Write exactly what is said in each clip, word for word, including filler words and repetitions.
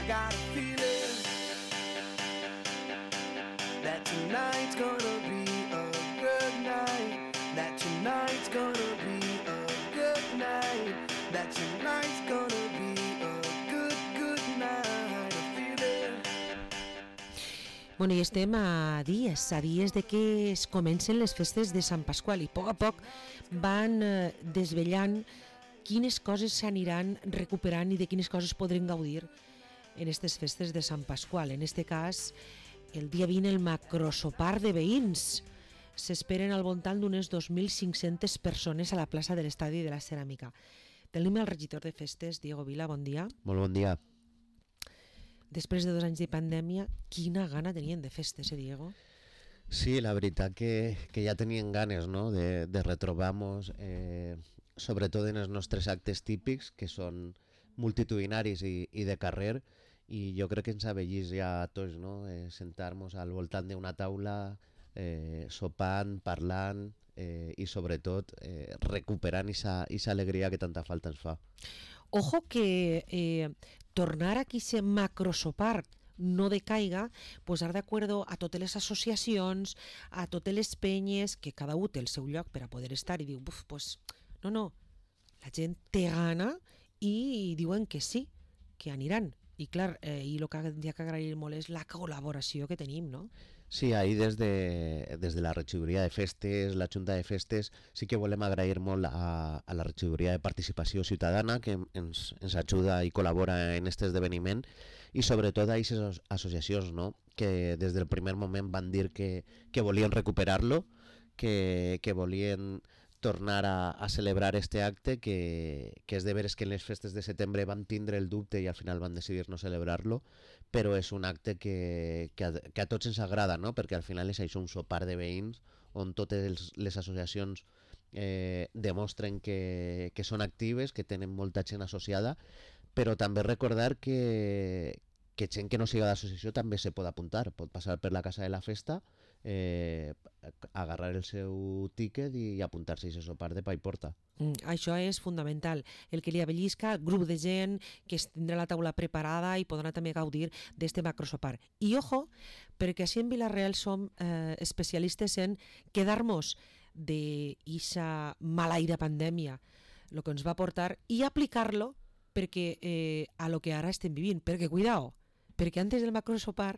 I got a feeling that tonight's gonna be a good night, that tonight's gonna be a good night, that tonight's gonna be a good, good night, a feeling. Bueno, i estem a dies, a dies de que es comencen les festes de Sant Pasqual i a poc a poc van eh, desvellant quines coses s'aniran recuperant i de quines coses podrem gaudir en aquestes festes de Sant Pasqual. En este cas, el dia vint el macrosopar de veïns. S'esperen al voltant d'unes dos mil cinc-centes persones a la plaça de l'Estadi de la Ceràmica. Tenim el regidor de festes, Diego Vila, bon dia. Molt bon dia. Després de dos anys de pandèmia, quina gana tenien de festes, eh, Diego? Sí, la veritat que, que ja tenien ganes, no?, de, de retrobar-nos, eh, sobretot en els nostres actes típics, que són multitudinaris i, i de carrer, i jo crec que ens avellís ja a tots, no?, eh, sentar-nos al voltant d'una taula, eh, sopant, parlant, eh, i sobretot eh, recuperant aquesta alegria que tanta falta ens fa. Ojo que eh, tornar aquí ese macrosopar no decaiga, pues dar de acuerdo a totes les associacions, a totes les penyes, que cada un té el seu lloc per a poder estar, i diu, buf, pues, no, no, la gent té gana i diuen que sí, que aniran. I clar, eh, i el que hi ha que agrair molt és la col·laboració que tenim, no? Sí, ahir des de, des de la regidoria de festes, la Junta de Festes, sí que volem agrair molt a, a la regidoria de participació ciutadana que ens, ens ajuda i col·labora en aquest esdeveniment, i sobretot a aquestes associacions, no?, que des del primer moment van dir que, que volien recuperar-lo, que, que volien tornar a, a celebrar este acte, que, que és de veres que en les festes de setembre van tindre el dubte i al final van decidir no celebrar-lo, però és un acte que, que, a, que a tots ens agrada, no?, perquè al final és això, un sopar de veïns on totes els, les associacions eh, demostren que, que són actives, que tenen molta gent associada, però també recordar que, que gent que no siga d'associació també se pot apuntar, pot passar per la casa de la festa, eh, agarrar el seu tíquet i apuntar-se a aquest sopar de pa i porta. Mm, això és fundamental, el que li avellisca, el grup de gent que tindrà la taula preparada i podrà també gaudir d'este macrosopar. I ojo, perquè així en Vila-real som eh, especialistes en quedar-nos d'eixa malaire pandèmia, el que ens va portar, i aplicar-lo perquè eh, a lo que ara estem vivint, perquè cuidao, perquè antes del macrosopar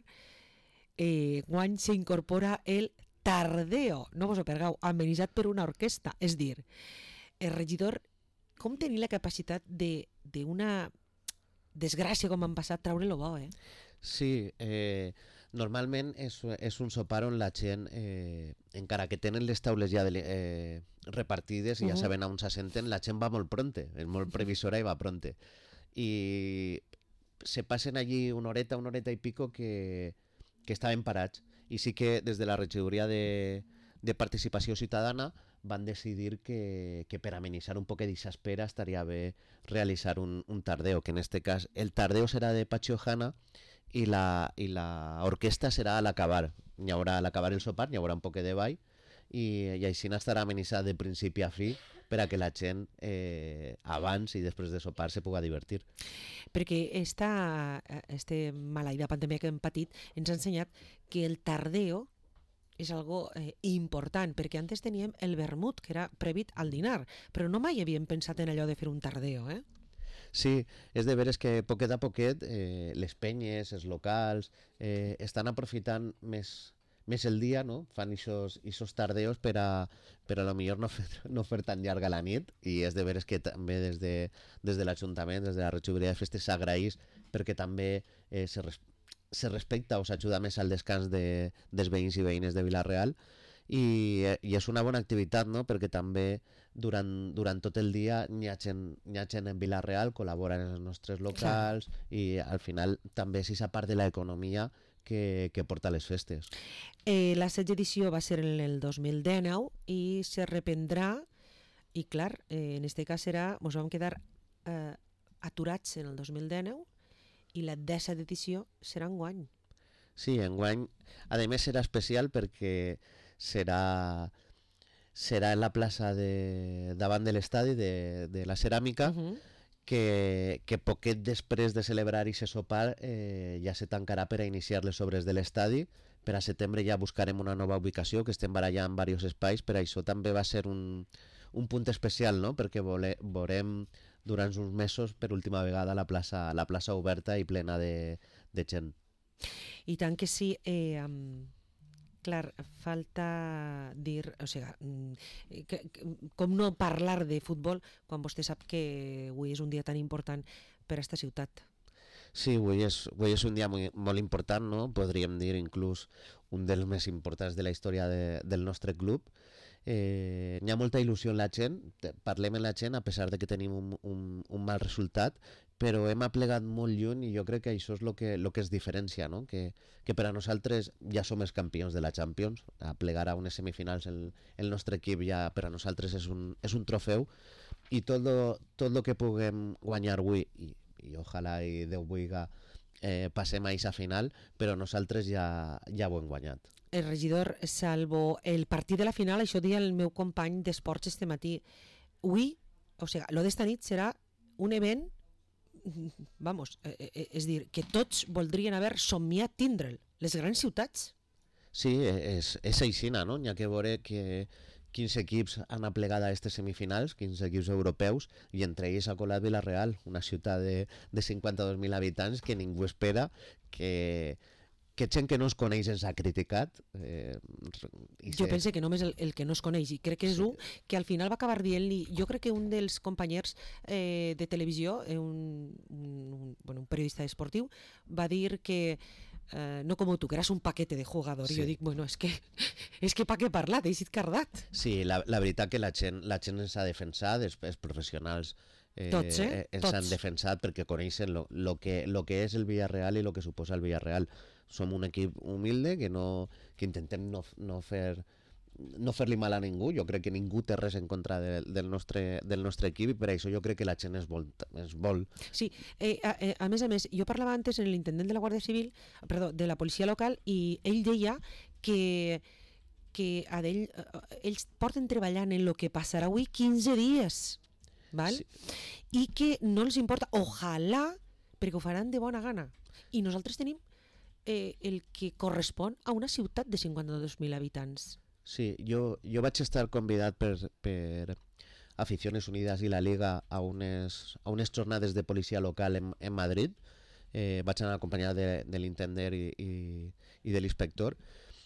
eh, guany s'incorpora el tardeo, no vos ho pergau, amenitzat per una orquestra, és dir, el regidor, com tenir la capacitat d'una desgràcia com han passat, treure-lo bo, eh? Sí, eh, normalment és, és un sopar on la gent, eh, encara que tenen les taules ja de, eh, repartides i uh -huh. ja saben on s'assenten, la gent va molt pronte, és molt previsora i va pronte. I se passen allí una horeta, una horeta i pico que, que estaven parats. I sí que des de la regidoria de, de participació ciutadana van decidir que, que per amenitzar un poc d'aquesta espera estaria bé realitzar un, un tardeo, que en este cas el tardeo serà de Pachi Ojana i la, i la orquestra serà a l'acabar. Hi haurà a l'acabar el sopar, hi haurà un poc de ball i, i així estarà amenitzat de principi a fi per a que la gent eh, abans i després de sopar se puga divertir. Perquè esta, este malaïda pandèmia que hem patit ens ha ensenyat que el tardeo és algo eh, important, perquè antes teníem el vermut, que era prèvit al dinar, però no mai havíem pensat en allò de fer un tardeo, eh? Sí, és de veres que poquet a poquet eh, les penyes, els locals, eh, estan aprofitant més, més el dia, no? Fan aquests tardeos per a, per a lo millor no fer, no fer tan llarga la nit, i és de veres que també des de, des de l'Ajuntament, des de la regidoria de festes s'agraeix, perquè també eh, se respecta se respecta o s'ajuda més al descans de, dels veïns i veïnes de Vila-real, i, i és una bona activitat, no?, perquè també durant, durant tot el dia hi ha gent, hi ha gent en Vila-real, col·laboren en els nostres locals, clar. I al final també és aquesta part de l'economia que, que porta les festes. Eh, la setze edició va ser en el dos mil dinou i se reprendrà, i clar, eh, en este cas serà, ens vam quedar eh, aturats en el dos mil dinou i la dèseta edició serà enguany. Sí, enguany, a més serà especial perquè serà, serà en la plaça de, davant de l'estadi de, de la Ceràmica, uh-huh. que, que poquet després de celebrar i se sopar eh, ja se tancarà per a iniciar les obres de l'estadi. Per a setembre ja buscarem una nova ubicació, que estem barallant en diversos espais, per això també va ser un, un punt especial, no? Perquè vole, veurem durant uns mesos per última vegada la plaça, la plaça oberta i plena de, de gent. I tant que sí, eh, um, clar, falta dir, o sigui, que, que, com no parlar de futbol quan vostè sap que avui és un dia tan important per a esta ciutat. Sí, avui és, avui és un dia molt, molt important, no? Podríem dir inclús un dels més importants de la història de, del nostre club. Eh, n'hi ha molta il·lusió en la gent, parlem amb la gent a pesar de que tenim un, un, un mal resultat, però hem aplegat molt lluny i jo crec que això és el que, lo que es diferencia, no? que, que per a nosaltres ja som els campions de la Champions, aplegar a unes semifinals el, el nostre equip ja per a nosaltres és un, és un trofeu, i tot lo, tot lo que puguem guanyar avui, i, i ojalà i Déu vulga eh, passem a aquesta final, però nosaltres ja, ja ho hem guanyat. El regidor, salvo el partit de la final, això dia el meu company d'esports este matí, avui, o sigui, lo d'esta nit serà un event, vamos, eh, eh, és dir, que tots voldrien haver somiat tindre'l, les grans ciutats. Sí, és, és aixina, no? N'hi ha que veure que quinze equips han aplegat a aquestes semifinals, quinze equips europeus, i entre ells ha colat Vila-real, una ciutat de, de cinquanta-dos mil habitants que ningú espera, que, que gent que no es coneix ens ha criticat. Eh, i jo se... pense que només el, el que no es coneix, i crec que és sí. un que al final va acabar dient-li, jo crec que un dels companys eh, de televisió, eh, un, un, un, bueno, un periodista esportiu, va dir que Uh, no com tu, que eres un paquete de jugador. Sí. I jo dic, bueno, és que, és que pa què parlar, deixit cardat. Sí, la, la veritat que la gent, la gent ens ha defensat, els, els professionals eh, Tots, eh? ens Tots. han defensat perquè coneixen lo, lo, que, lo que és el Villarreal i lo que suposa el Villarreal. Som un equip humilde que, no, que intentem no, no fer... no fer-li mal a ningú, jo crec que ningú té res en contra de, del, nostre, del nostre equip, i per això jo crec que la gent es vol. Es vol. Sí, eh, a, eh, a més a més, jo parlava antes amb l'intendent de la Guàrdia Civil, perdó, de la policia local, i ell deia que, que a ell, eh, ells porten treballant en el que passarà avui quinze dies, val? Sí. I que no els importa, ojalà, perquè ho faran de bona gana. I nosaltres tenim eh, el que correspon a una ciutat de cinquanta-dos mil habitants. Sí, jo, jo vaig estar convidat per, per Aficiones Unidas i la Liga a unes, a unes jornades de policia local en, en Madrid. Eh, vaig anar acompanyat de, de l'intendent i, i, i de l'inspector.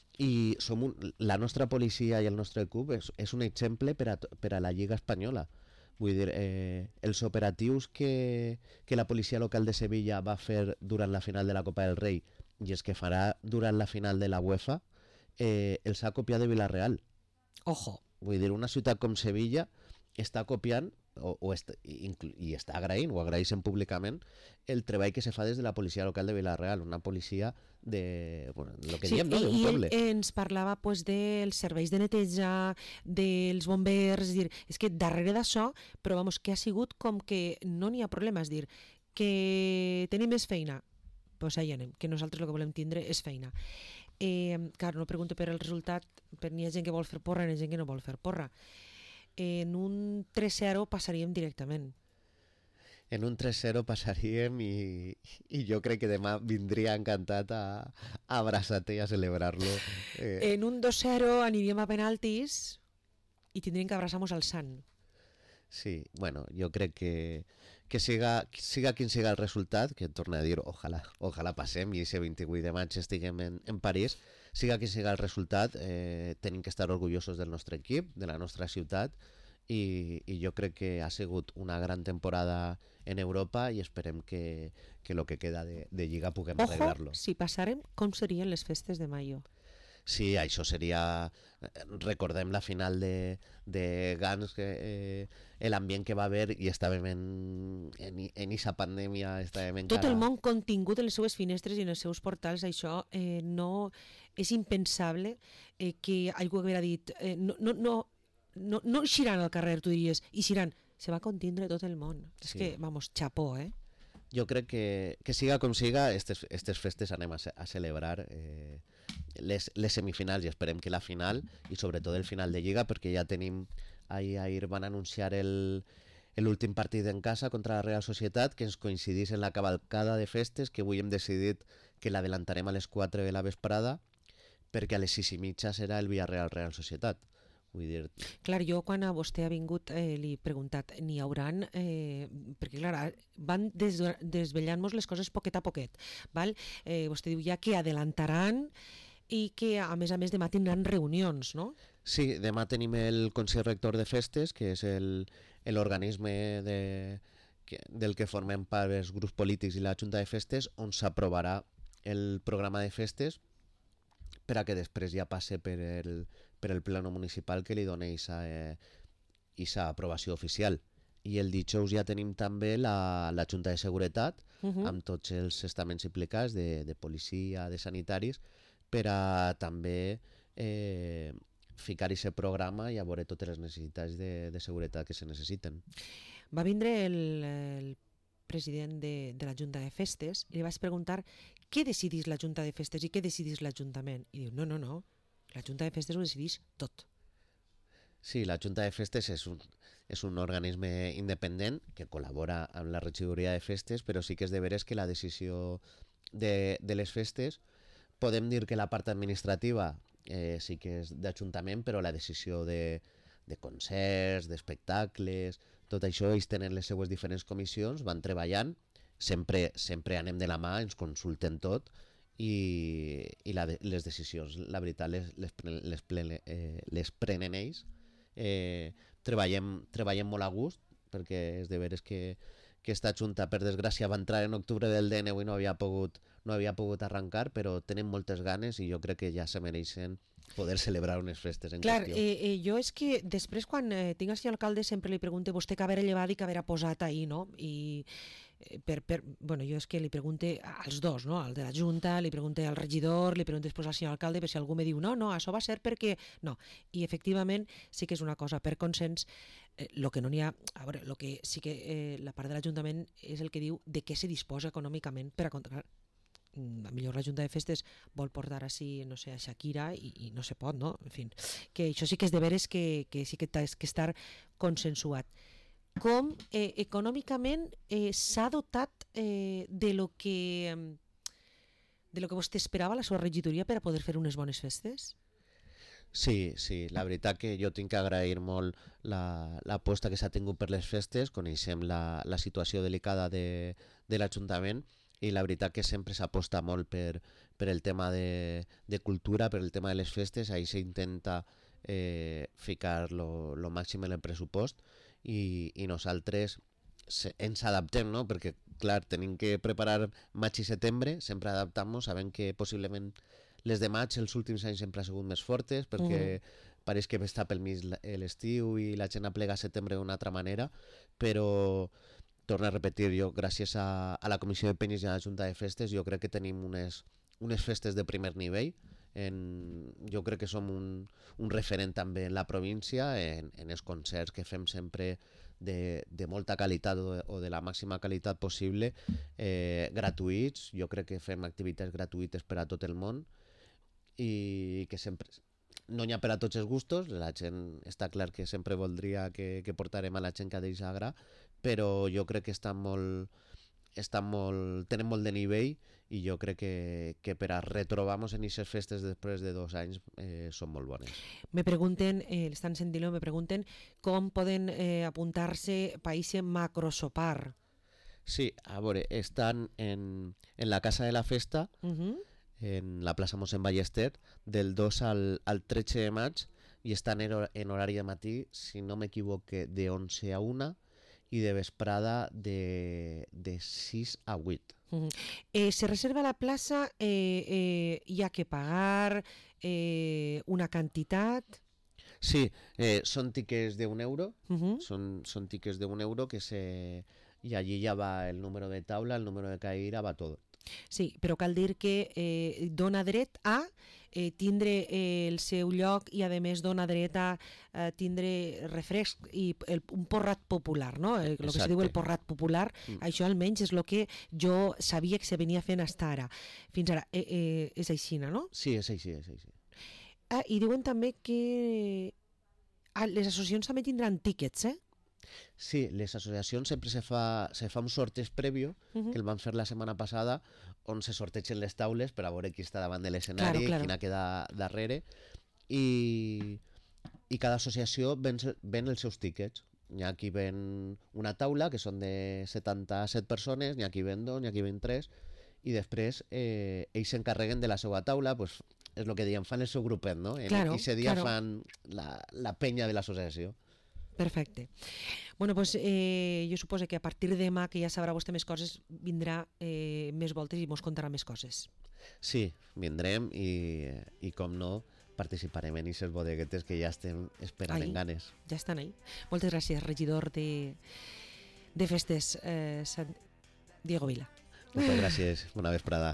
I som un, la nostra policia i el nostre club és, és un exemple per a, per a la Lliga Espanyola. Vull dir, eh, els operatius que, que la policia local de Sevilla va fer durant la final de la Copa del Rei i els que farà durant la final de la UEFA, Eh, els ha copiat de Vila-real. Ojo. Vull dir, una ciutat com Sevilla està copiant o, o est, i, i està agraint, o agraeixen públicament, el treball que se fa des de la policia local de Vila-real, una policia de... Bueno, lo que sí, diem, no? I, d'un poble. I ell ens parlava pues, dels serveis de neteja, dels bombers, és dir, és que darrere d'això, però vamos, que ha sigut com que no n'hi ha problema, és dir, que tenim més feina, pues ahí anem, que nosaltres el que volem tindre és feina. Eh, clar, no pregunto per el resultat, per n'hi ha gent que vol fer porra i n'hi ha gent que no vol fer porra. Eh, en un tres zero passaríem directament. En un tres zero passaríem i, i jo crec que demà vindria encantat a, a abraçar-te i a celebrar-lo. Eh. En un dos zero aniríem a penaltis i tindríem que abraçar-nos al Sant. Sí, bueno, jo crec que, que siga, siga quin siga el resultat, que torna a dir, ojalà, ojalà passem i ese vint-i-vuit de maig estiguem en, en París, siga quin siga el resultat, eh, tenim que estar orgullosos del nostre equip, de la nostra ciutat, i, i jo crec que ha sigut una gran temporada en Europa i esperem que, que lo que queda de, de Lliga puguem Ojo, arreglar-lo. si passarem, com serien les festes de maio? Sí, això seria... Recordem la final de, de Gans, que, eh, l'ambient que va haver, i estàvem en, en, en esa pandèmia, estàvem encara... Tot el món contingut en les seues finestres i en els seus portals, això eh, no és impensable eh, que algú haguera dit eh, no, no, no, no, no eixiran al carrer, tu diries, eixiran, se va contindre tot el món. Sí. És que, vamos, xapó, eh? Jo crec que, que siga com siga, estes, estes festes anem a, a celebrar eh, les, les semifinals, i esperem que la final, i sobretot el final de Lliga, perquè ja tenim, ahir, ahir van anunciar el, l'últim partit en casa contra la Real Societat, que ens coincidís en la cavalcada de festes, que avui hem decidit que l'adelantarem a les quatre de la vesprada, perquè a les sis i mitja serà el Villarreal-Real Societat. Vull dir... Clar, jo quan a vostè ha vingut eh, li he preguntat, n'hi hauran... Eh, perquè clar, van des, desvellant-nos les coses poquet a poquet, val? Eh, vostè diu ja que adelantaran i que a més a més demà tindran reunions, no? Sí, demà tenim el Consell Rector de Festes, que és el, l'organisme de, que, del que formem part els grups polítics i la Junta de Festes, on s'aprovarà el programa de festes per a que després ja passe per el, per el pleno municipal que li dona aquesta eh, aprovació oficial. I el dijous ja tenim també la, la Junta de Seguretat, uh -huh. amb tots els estaments implicats de, de policia, de sanitaris, per a també eh, ficar aquest programa i a veure totes les necessitats de, de seguretat que se necessiten. Va vindre el, el president de, de la Junta de Festes i li vaig preguntar què decidís la Junta de Festes i què decidís l'Ajuntament. I diu, no, no, no, la Junta de Festes ho decidís tot. Sí, la Junta de Festes és un, és un organisme independent que col·labora amb la regidoria de festes, però sí que és de veres que la decisió de, de les festes, podem dir que la part administrativa eh, sí que és d'Ajuntament, però la decisió de, de concerts, d'espectacles, tot això, ells tenen les seues diferents comissions, van treballant, sempre, sempre anem de la mà, ens consulten tot i, i la de, les decisions, la veritat, les, les, les, plene, eh, les prenen ells. Eh, treballem, treballem molt a gust, perquè és de veres que, que esta junta, per desgràcia, va entrar en octubre del D N U i no havia pogut, no havia pogut arrencar, però tenen moltes ganes i jo crec que ja se mereixen poder celebrar unes festes en Clar, qüestió. Eh, eh, jo és que després quan eh, tinc el senyor alcalde sempre li pregunto vostè què haver llevat i què haver posat ahir, no? I per, per, bueno, jo és que li pregunte als dos, no? Al de la Junta, li pregunte al regidor, li pregunte després al senyor alcalde, per si algú me diu no, no, això va ser perquè... No, i efectivament sí que és una cosa per consens, eh, lo que no n'hi ha... A veure, lo que sí que eh, la part de l'Ajuntament és el que diu de què se disposa econòmicament per a contractar. A millor la Junta de Festes vol portar així, no sé, a Shakira i, i no se pot, no? En fi, que això sí que és de veres que, que sí que té que estar consensuat. Com eh, econòmicament eh, s'ha dotat eh, de lo que de lo que vostè esperava la seva regidoria per a poder fer unes bones festes? Sí, sí, la veritat que jo tinc que agrair molt l'aposta la, que s'ha tingut per les festes, coneixem la, la situació delicada de, de l'Ajuntament i la veritat que sempre s'aposta molt per, per el tema de, de cultura, per el tema de les festes, ahí s'intenta eh, ficar lo, lo màxim en el pressupost i, i nosaltres se, ens adaptem, no? Perquè clar, tenim que preparar maig i setembre, sempre adaptam-nos, sabem que possiblement les de maig els últims anys sempre han sigut més fortes perquè mm. pareix que està pel mig l'estiu i la gent aplega a setembre d'una altra manera, però torno a repetir, jo gràcies a, a la Comissió de Penyes i a la Junta de Festes jo crec que tenim unes, unes festes de primer nivell. En, jo crec que som un, un referent també en la província en, en els concerts que fem sempre de, de molta qualitat o de, o de la màxima qualitat possible, eh, gratuïts. Jo crec que fem activitats gratuïtes per a tot el món i que sempre no n'hi ha per a tots els gustos. La gent està clar que sempre voldria que, que portarem a la gent que ha deixat gra, però jo crec que estan molt, estan molt, tenen molt de nivell i jo crec que, que per a retrobar-nos en aquestes festes després de dos anys eh, són molt bones. Me pregunten, eh, l'estan sentint, me pregunten com poden eh, apuntar-se per aquest macrosopar. Sí, a veure, estan en, en la Casa de la Festa, uh-huh. en la plaça Mossèn Ballester, del dos al, al tretze de maig i estan en, en horari de matí, si no m'equivoque, de onze a una i de vesprada de, de sis a vuit. Uh-huh. eh, se reserva la plaça, eh, eh, hi ha que pagar eh, una quantitat? Sí, eh, són tickets d'un euro, uh-huh. són, són tickets d'un euro que se... i allí ja va el número de taula, el número de caïra, va tot. Sí, però cal dir que eh, dona dret a eh, tindre eh, el seu lloc i a més dona dret a eh, tindre refresc i el, un porrat popular, no? El, el que se diu el porrat popular, mm. això almenys és el que jo sabia que se venia fent fins ara. Fins ara, eh, eh, és així, no? Sí, és així, és així. Ah, i diuen també que ah, les associacions també tindran tíquets, eh? Sí, les associacions sempre se fa, se fa un sorteig prèvio, uh -huh. que el van fer la setmana passada, on se sortegen les taules per a veure qui està davant de l'escenari, claro, claro. quina queda darrere, i, i cada associació ven, ven els seus tíquets. N'hi ha qui ven una taula, que són de setanta-set persones, n'hi ha qui ven dos, n'hi ha qui ven tres, i després eh, ells s'encarreguen de la seva taula, pues, és el que diem, fan el seu grupet, no? En claro, aquest dia claro. fan la, la penya de l'associació. Perfecte. Bueno, pues, eh, jo suposo que a partir de demà, que ja sabrà vostè més coses, vindrà eh, més voltes i mos contarà més coses. Sí, vindrem i, i com no, participarem en aquestes bodeguetes que ja estem esperant Ahí, en ganes. Ja estan ahí. Moltes gràcies, regidor de, de Festes, eh, Sant Diego Vila. Moltes gràcies, bona vesprada.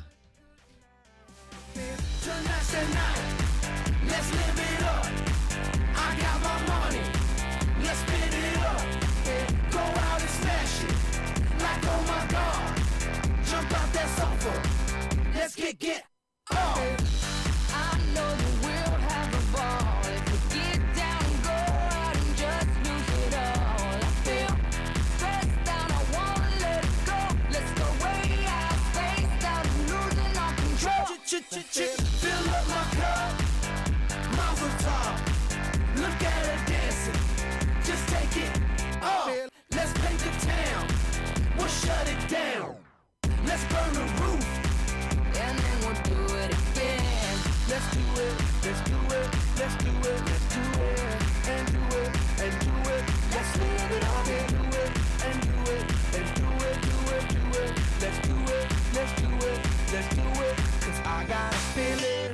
Tonight's the night, let's live it up. I got my money, let's spin it up. Go out and smash it, like oh my God. Jump out that sofa, let's get get up. I know that we'll have a ball if we get down and go out and just lose it all. I feel stressed out, I wanna let it go. Let's go way out, spaced out, losing all control. Fill up my cup, Mazel tov. Look at her dancing, just take it up. Let's paint the town, we'll shut it down. Let's burn the roof, And then we'll do it again. let's do it, let's do it, let's do it, let's do it, and do it, and do it. Let's live it up and do it, and do it, and do it, do it, do it. Let's do it, let's do it, let's do it. Cause I got a feeling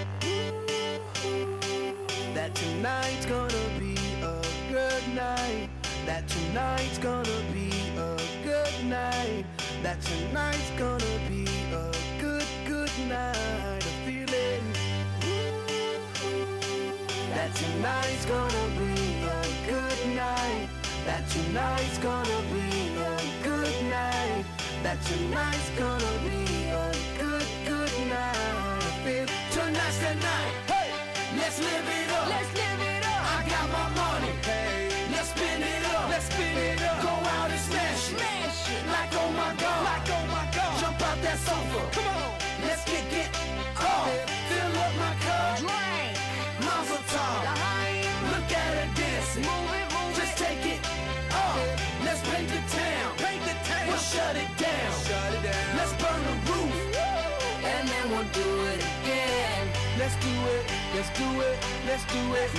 that tonight's gonna be a good night. That tonight's gonna be a good night. That tonight's gonna be a good, good night. A feeling that tonight's gonna be a good night. That tonight's gonna be a good night. That tonight's gonna be a good, good night. I feel tonight's the night. Hey, let's live it up. Let's live it up. I got my money. Hey, let's spin it up. Let's spin it up. Go out and smash it. Smash it. Like oh my God. Like oh my God. Jump out that sofa. Come on. Let's get get up. Fill up my cup. Drink. Mazel tov. The high Look at her dancing. Move it, move Just it. take it up. Let's paint the town. Paint the town. We'll shut it down. Shut it down. Let's burn the roof. And then we'll do it again. Let's do it. Let's do it. Let's do it.